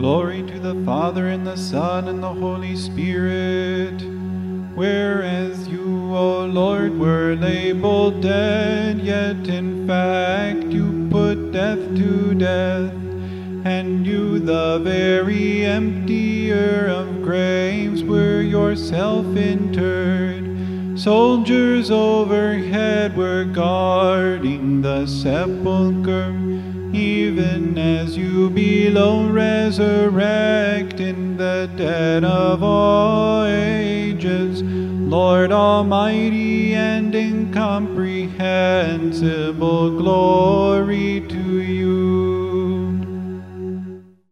Glory to the Father, and the Son, and the Holy Spirit. Whereas you, O Lord, were labeled dead, yet in fact you put death to death, and you, the very emptier of graves, were yourself interred. Soldiers overhead were guarding the sepulchre, even as you below resurrect in the dead of all ages, Lord Almighty and incomprehensible, glory to you.